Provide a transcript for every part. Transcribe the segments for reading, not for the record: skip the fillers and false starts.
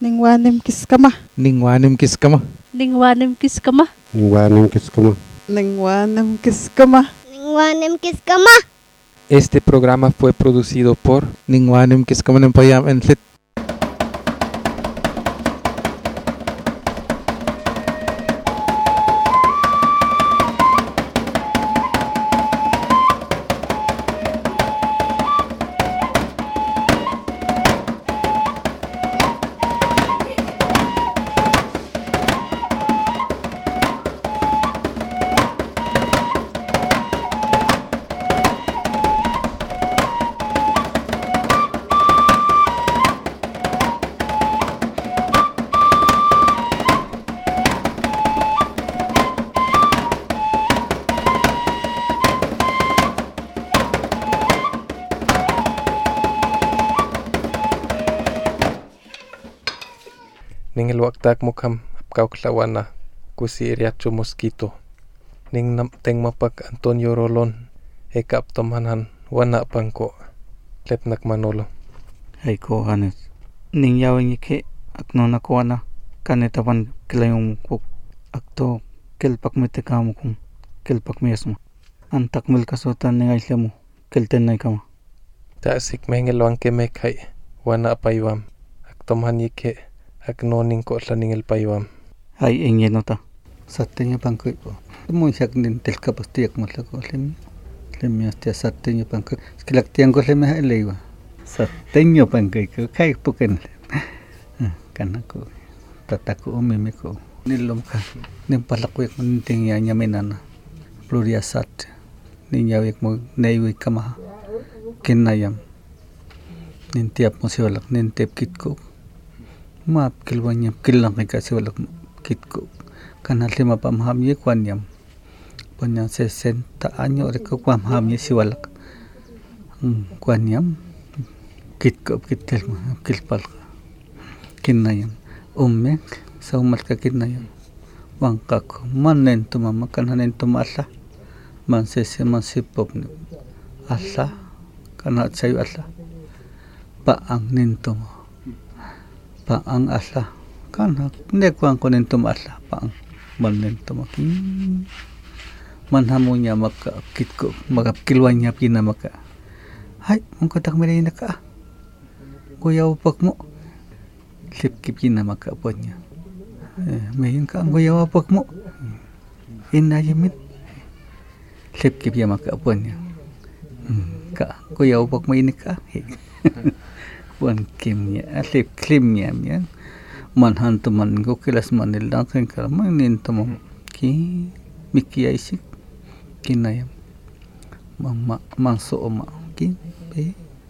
Ningwanim kiskama. Ningwanim kiskama. Ningwanim kiskama. Ningwanim kiskama. Ningwanim kiskama. Ningwanim kiskama. Este programa fue producido por Ningwanim Kiskama Nempayam en Fit. Ning ilwaktak mukam apkau klawana kusi iriacho mosquito. Ning teng mapak Antonio Rolon ekap tomhanan wana pangko letnak manolo. Hai ko hanes. Ning yawing ike akno na kuwana kanetapan kilayong kuk akto kelpak metekamu kung kelpak mesmo. Antak mil kasutan ning aislamo kelten na ikama. Tasik mengilwang kemekai wana payuam aktomhan ike akno ning ko laning el payuam. Hai engye nota. Satenya pangko ipo. Mo yak nin telka pastiyak matlako lemi hasta satenya pangko. Skilak tiangko lemi haleiwa. Satenya pangko iko kai puken. Kanako tataku umimiko nilom ka nim palakwek ninting ya nyaminana Floria sat ninyawik mo naiwi kama kinayam nintiap mo siwalak nintip kitko maap kilwanya kilang ka siwalak kitko kanal lima pamhamye kwanyam panya 60 anyo reko pamhamye siwalak kwanyam kitko kitel kilpal kinayam umme saumat ka kinayam wangkak manen tu mama kananen tu mala man sese man sipop ni alla kana sayu alla paang ninto paang alla kana nekwang ko ninto alla paang man ninto makin man hamunya maka kitko magap kilwanya pina maka hai mongko tak merena ka goyaw pakmo lip kipina maka punya mayin ka goyaw pakmo inayimit lip kipya maka punya ka goyaw pakmo ini ka puan kimnya lip klimnya ya man hantuman go kilas manil lang ka manin tomo ki mikiyaisik kinayam mama manso oma ki pe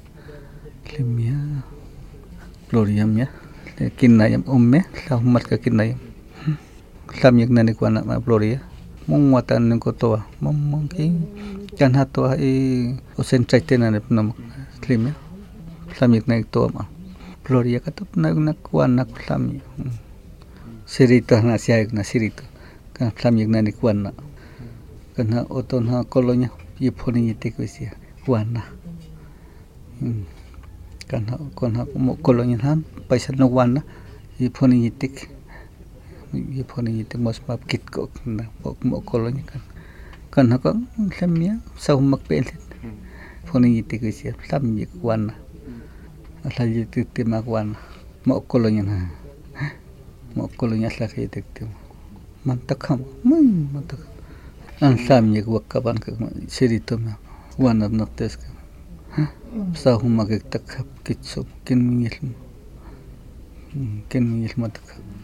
klimnya Floriam ya kinayam umme lahumat ka kinayam lamyak na ni kuana ma Floria mong watan ng kotoa mong ki kan hato usen chaitena ne pnam klimya lamyak na ito ma Floria katop na kuana lamyak sirito na siya na sirito kan lamyak na ni kuana kan oton ha kolonya yiponi yitik siya kuana kana kona mo kolonya han paisa no wana yiponi yitik mas map kit ko na mo kolonya kan kana ko lamya sa humak pelit poni yitik siya lamya wana ala yitik timak wana mo kolonya na mo kolonya sa yitik tim mantakam mantak ang lamya wakaban ka sirito ma wana naktes ka sa humak tak kitso kin mingil matak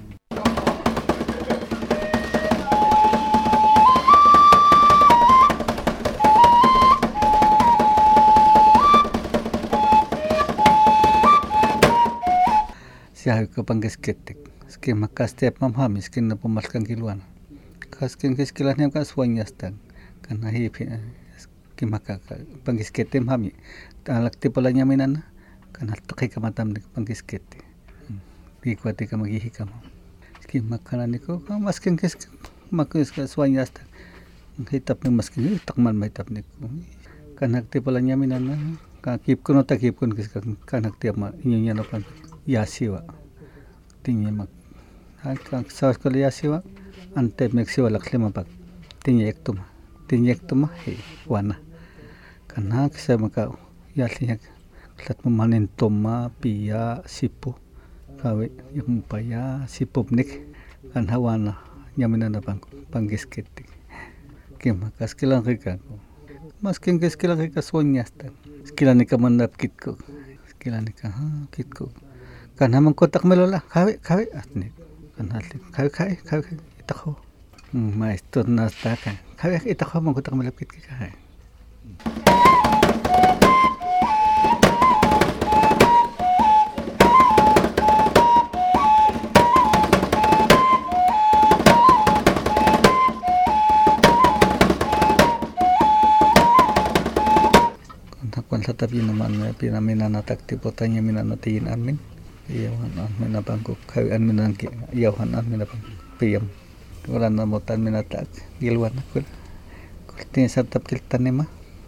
siya ko panggesketek skin makastep mamham skin na pumalkan kilwan kaskin kiskilan hem kan swanyastan kana hipi kimaka panggiskete mami talakti pala niya minan kan takay kamatam ni panggiskete bikwati ka maghihikam kimaka ni ko maskin kis makus ka swanyasta hitap ni maskin takman may tap ni ko kan hakti pala niya minan ka kip ko no takip kun kis kan hakti ma inyo niya no kan yasiwa Tinggi mak. Hak saus kuliah siwa ante mek siwa lak lima pak. Tinggi ektuma he wana. Karena saya maka ya lihat kelat memanen toma pia sipu kawe yang upaya sipup nik kan hawana nyaminan apa panggis ketik. Kema kaskilan rika. Maskin kaskilan rika sonyasta. Skilan nika mandap kitko. Skilan nika kitko. Kan hamang kotak melola kawe atnik. Kan hatli kawe itakho. Maestro nasta kan. Kawe itakho mang kotak melap kitki kawe. Tapi naman pinaminan natak tipotanya minanatiin amin iyawan amin abangku kawian minangki iyawan amin abang piyam wala namutan minatak gilwan akul kultin sa tapkil tanima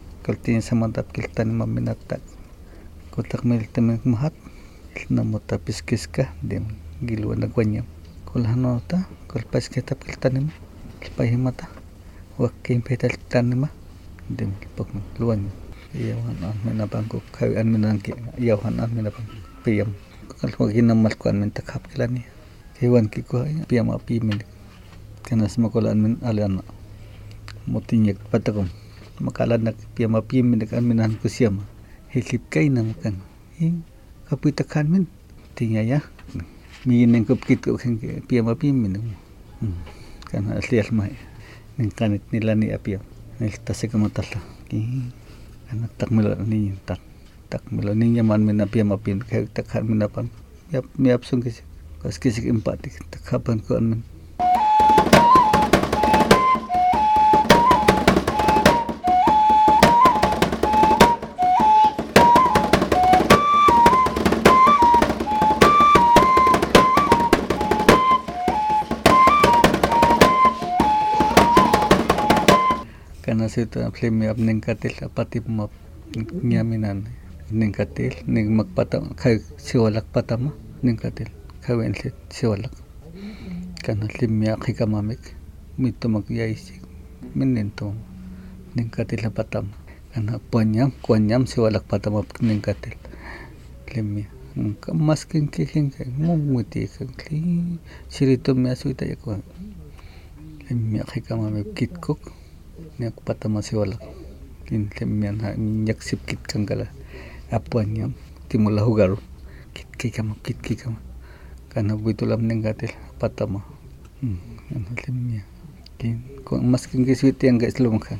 minatak kutak miltemen mahat namuta piskiska dim gilwan nagwanyam kulhano ta kulpas kita tapkil tanima pahimata wakim petal tanima dim pok luwan iyawan amin abangku kawian minangki iyawan amin abang piyam kalau ginamal ko amin takhap kilani hewan ki ko piyam api min kana smakolan min alana motinyak patakom makalan nak piyam api min kan minan ko siyama hilip kay na kan kapitakan min tinya ya minin ko kit ko piyam api min kana aslial mai ning kanit nila ni apiyam niltase kamatala anak tak melo ni man minapia mapin kay takhan minapan miap sung kisik empati takhapan ko amin karena situ film miap ningkatil apati map nyaminan ningkatil ning magpatam kay siwalak patama ningkatil kawen siwalak kana limya kikamamik mito magyaisik minento ningkatil patam kana kuanyam siwalak patama ningkatil limya maskin kiking mumuti kli sirito miasuita yakwa limya kikamamik kitkok niak patama siwalak kin lemyan ha nyaksip kit kangkala apanya timula hugaru kit kama kana buitulam nenggatel patama lemya kin ko maskin kiswit yang guys lumkan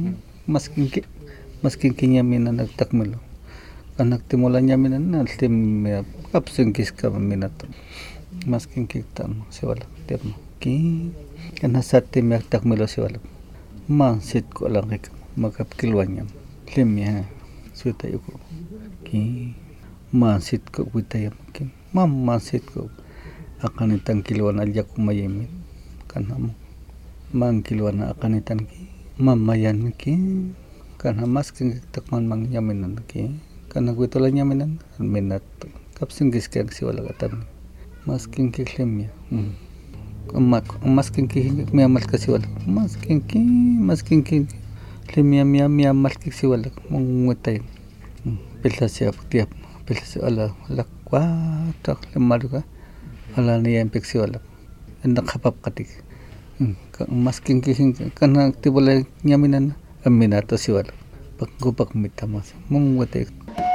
maskin kinyaminan nagtakmelo anak timula nyaminan na lemya kapseng kis ka minato maskin kitam siwalak termo kin kana satte mek takmelo siwalak mansit ko lang rek magapkilwanyam lemya suta yuko ki mansit ko butayam kin mansit ko akan itang kilwan alja kumayemin kanam mang kilwan akan itang ki mamayan ki kana masking takman mang yaminan ki kana gutolan yaminan minat kapsing giskan siwala katan masking ki lemya masking ki miamal kasi wala masking ki limia mal kasi wala mungutay pilsa siya tiap pilsa ala kwata lemadu ka ala niya piksi wala endak hapap katik masking ki kana tibula nyaminan aminato si wala paggupak mitamas mungutay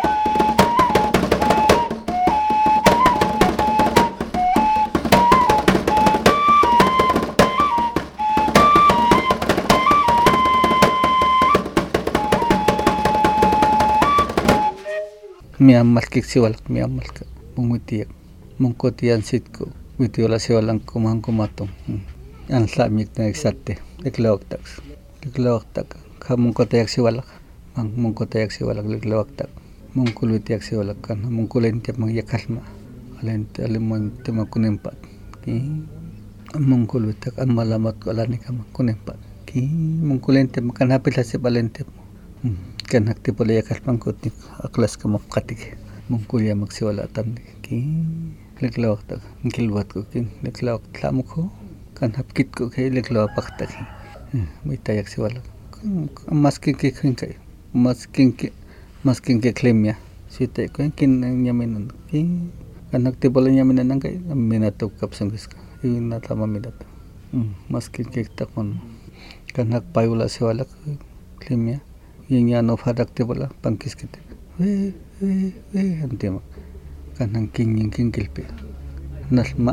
miamal siwalak miamal ka pumutiyak mungkotiyan sitko witiola siwalang kumatong ang samik na eksate liklawak tak mungkotayak siwalak mungkotayak siwalak liklawak tak mungkulwitiyak siwalak kan mungkulentiyak mangyakalma alimon makunempat mungkulwitiyak ang malamat ko alani ka makunempat mungkulentiyak makanhapil sa balentiyak kan hakti pala yakas pangkot ni aklas ka makatik mungkulya magsiwala tam ki leklawak tak kilwat ko kin leklawak tlamu ko kan hapkit ko kay leklawak paktak may tayak si wala maskin ke kai maskin ke klemya si tay ko kin nyamin kin kan nagtibola nyamin nang kay minato kapsang ka yun na tama minato maskin ke takon kan nagpayula si wala klemya yun no fadak tibola pangkis kite we antema kan nang king kilpe nasma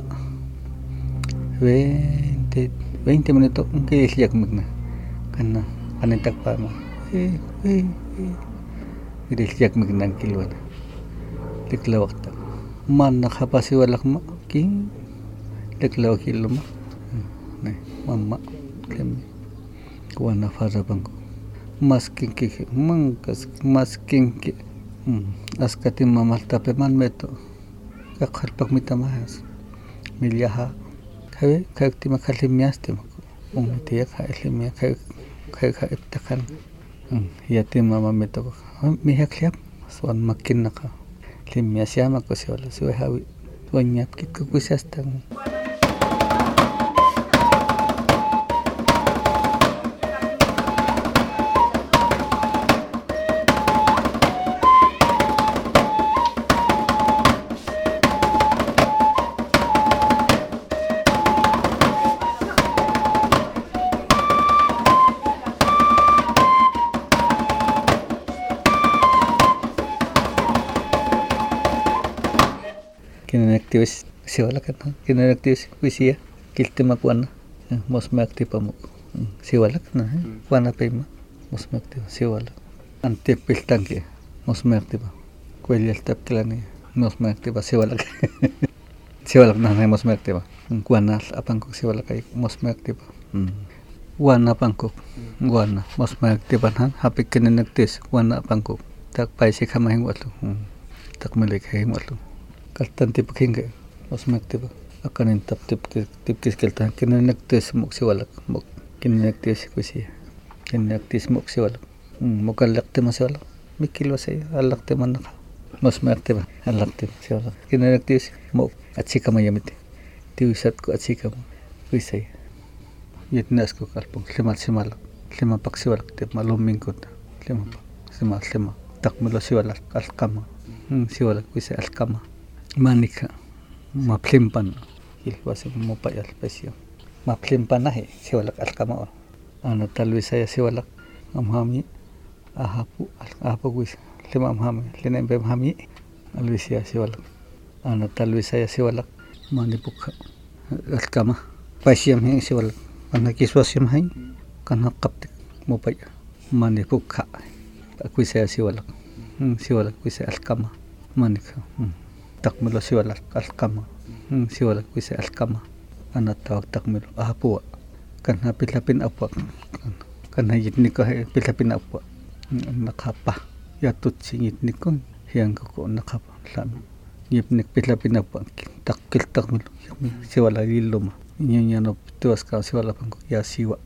20 minutos que siyak magna kana kanitak pa mo ide siyak magna kilwan liklawak ta man nakapasi walak ma king liklawak kilma ne mamma kem kuana fara bangko masking ke mangkas masking ke askati mamal tape man meto kakharpak mitamahas milyaha kawe ti makalimyas ti umitiya kailimya kay iptakan yati mama meto mihak liap swan makin naka limyas yama ko si wala suwe hawi wanyap kit ko kusas tang kinaktivis siwala kan kinaktivis kuisia kiltima kuana mos makti pamuk siwala kan kuana pema mos makti siwala ante piltanke mos makti pa kuel tap klani mos makti pa siwala siwala na mos makti pa kuana apang ko siwala kay mos makti pa kuana pangko kuana mos makti pa han hapik kinaktis kuana pangko tak paisi kamahing watu tak melik hay watu kaltan tip kinga os maktiba akanin tap kis kaltan kinaktis mok siwalak mok kinaktis kusia kinaktis mok siwalak mokalakte masiwalak mikilo say alakte manaka mos maktiba alakte siwalak kinaktis mok atsika mayamite tiwisat ko atsika mo kuisay yetnas ko kalpong lima pak siwalak te maluming ko lima takmilo siwalak alkama siwalak kuisay alkama manika maplimpan ilwasi mo payal pasyo maplimpan nahi siwalak alkama ana talwi saya siwalak amhami ahapu guis lima amhami lina embe amhami alwisia siwalak ana talwi saya siwalak manipuk alkama pasyam hing siwalak ana kiswasyam hay kana kaptik mo paya manipuk aku saya siwalak kuisa alkama manika takmilo siwala alkama siwala kuisa alkama ana tawag takmilo ahapua kan hapilapin apwa kan hayitni ko pilapin apwa nakapa yatut singitni ko hiyang ko nakapa lam yipnik pilapin apwa takil takmilo siwala liluma nyanya tuas ka siwala pangko ya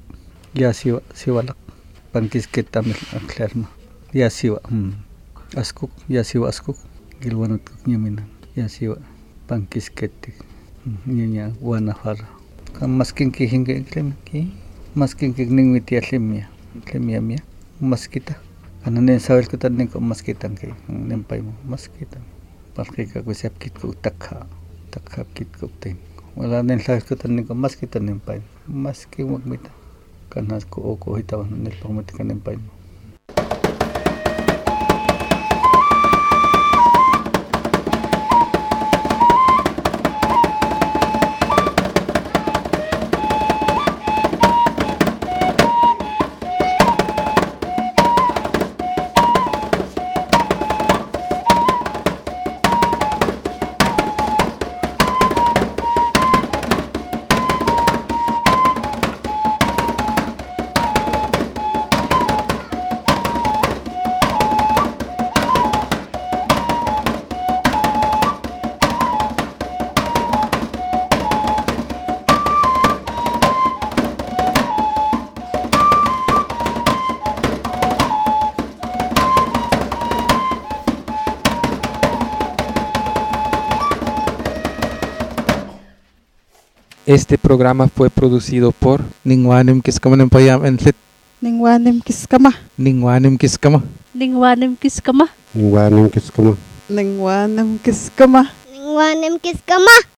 siwala pangkis ketamil aklarma ya siwa askuk ya siwa askuk gilwanut nyaminan ya siwa pangkis ketik nyanya wana fara kan maskin ki hinga ki maskin ki ning mitia lemia mia maskita kanan sawel ko tan ko maskitan kay nempay mo maskitan parke ka ko sap kit ko takha kit ko tin wala nen sawel ko tan ko maskitan nempay maski magmita kanas ko hitawan nel pamati kan nempay mo Este programa fue producido por Ningwanim kiskama ng payam entlit. Ningwanim kiskama. Ningwanim kiskama. Ningwanim kiskama. Ningwanim kiskama. Ningwanim kiskama. Ningwanim kiskama.